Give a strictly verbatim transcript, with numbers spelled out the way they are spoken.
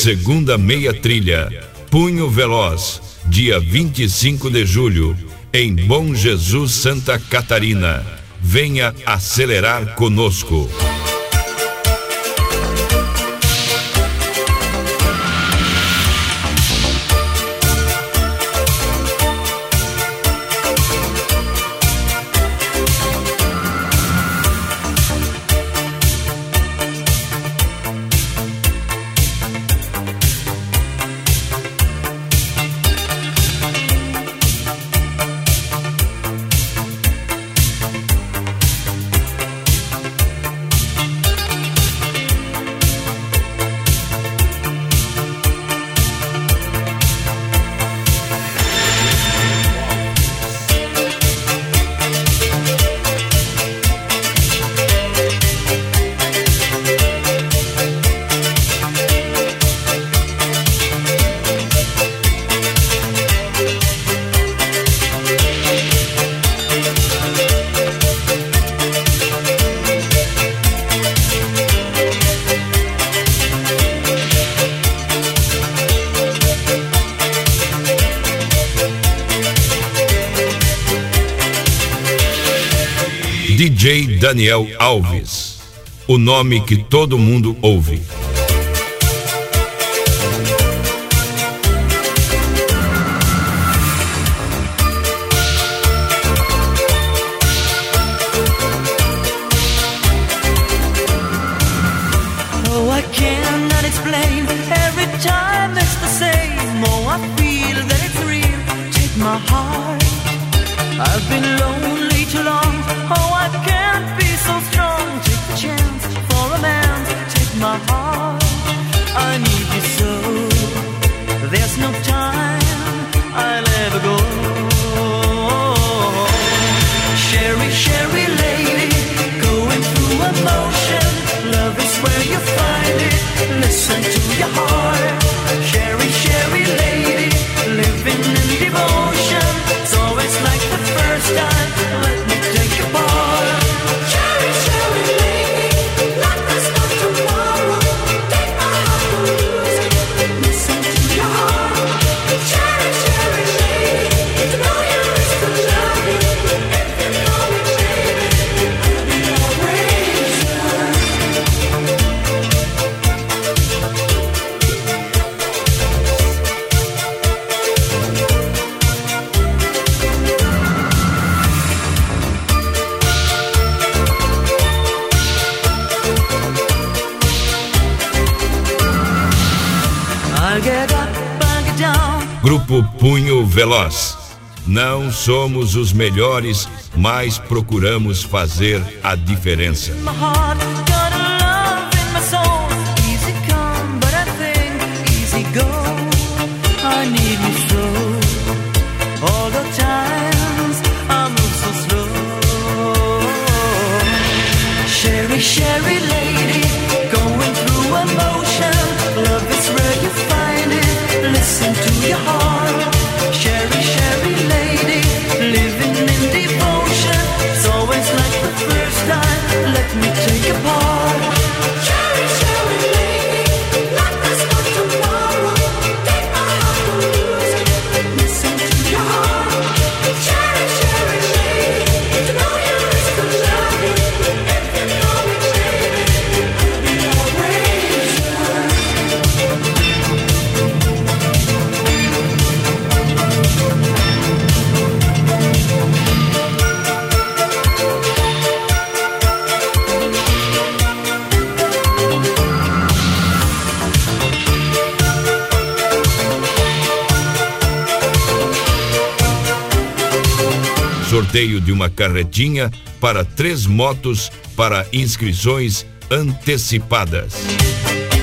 segunda meia trilha, Punho Veloz, dia vinte e cinco de julho, em Bom Jesus, Santa Catarina. Venha acelerar conosco. D J Daniel Alves, o nome que todo mundo ouve. Oh, I cannot explain. Every time it's the same. Oh, I feel that it's real. Take my heart. I've been lonely too long. Oh, I can't be so strong. Take the chance for a man. Take my heart. I need you so. There's no time I'll ever go. Sherry, Sherry lady, going through emotion. Love is where you find it. Listen to your heart. Sherry, Sherry lady, living in devotion. It's always like the first time. Let me take your part. Sherry, Sherry lady, like there's no tomorrow. Take my heart and lose it. Listen to your heart. Sherry, Sherry lady, to know you is to love you. If you know me, baby, I'll be your razor. I'll get up, I'll get down. Grupo Punho Veloz. Não somos os melhores, mas procuramos fazer a diferença. My heart, got a love in my soul. Easy come, but I think easy go. I need you so. All the times I move so slow. Sherry, Sherry lady, going through emotion. Love is where you find it. Listen to your heart. Sherry, Sherry lady, living in devotion. It's always like the first time. Let me take your part. Sherry, Sherry lady, like there's no tomorrow. Take my heart and lose it. Listen to your heart. Sherry, Sherry lady, to know you is to love you. If you know me, baby, I'll be your razor. Sorteio de uma carretinha para três motos para inscrições antecipadas.